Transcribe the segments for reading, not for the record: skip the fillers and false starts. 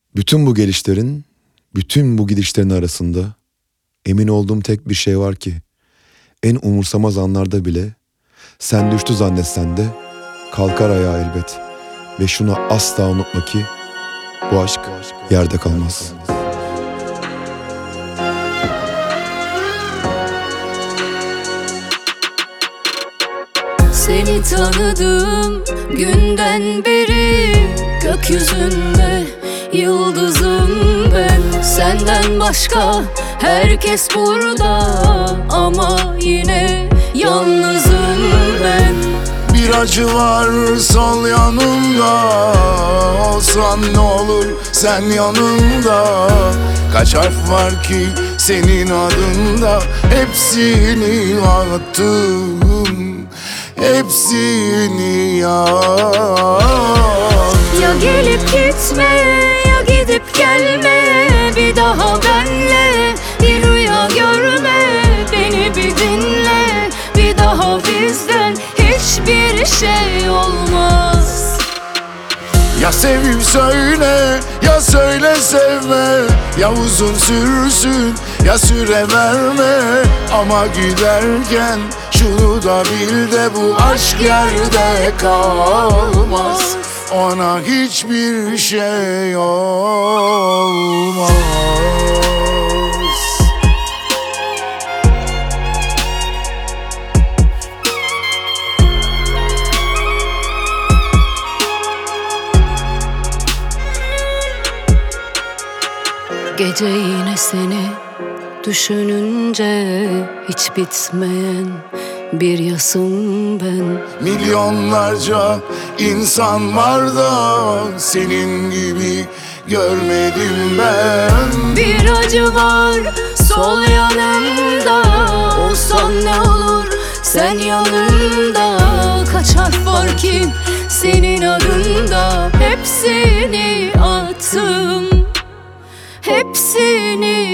Bütün bu gelişlerin, bütün bu gidişlerin arasında emin olduğum tek bir şey var ki en umursamaz anlarda bile sen düştü zannetsen de kalkar ayağa elbet. Ve şunu asla unutma ki bu aşk yerde kalmaz. Seni tanıdığım günden beri gökyüzünde yıldızım ben. Senden başka herkes burada ama yine yalnızım ben. Bir acı var sol yanımda, olsan ne olur sen yanımda. Kaç harf var ki senin adında, hepsini attım, hepsini Ya gelip gitme ya gidip gelme, bir daha benle bir rüya görme. Beni bir dinle, bir daha bizden hiçbir şey olmaz. Ya sevim söyle, ya söyle sevme. Ya uzun sürsün, ya süre verme. Ama giderken şunu da bil de bu aşk yerde kalmaz. Ona hiçbir şey olmaz. Gece yine seni düşününce hiç bitmeyen bir yasım ben. Milyonlarca insan var da senin gibi görmedim ben. Bir acı var sol yanımda, olsan ne olur sen yanımda. Kaç harf var ki senin adında, hepsini attım, hepsini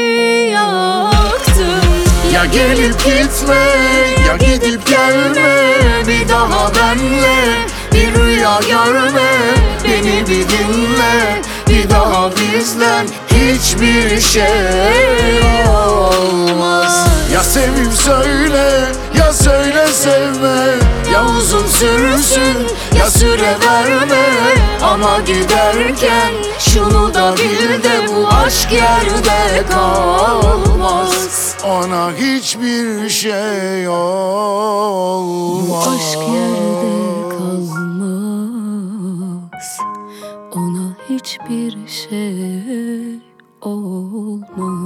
yaktım. Ya gelip gitme, ya gidip gelme. Bir daha benle bir rüya görme. Beni bir dinle, bir daha bizden hiçbir şey olmaz. Ya sevim söyle, ya söyle sevme. Ya uzun sürsün, ya süre verme. Ama giderken şunu da bil de bu aşk yerde kalmaz. Ona hiçbir şey olmaz. Bu aşk yerde kalmaz. Ona hiçbir şey olmaz.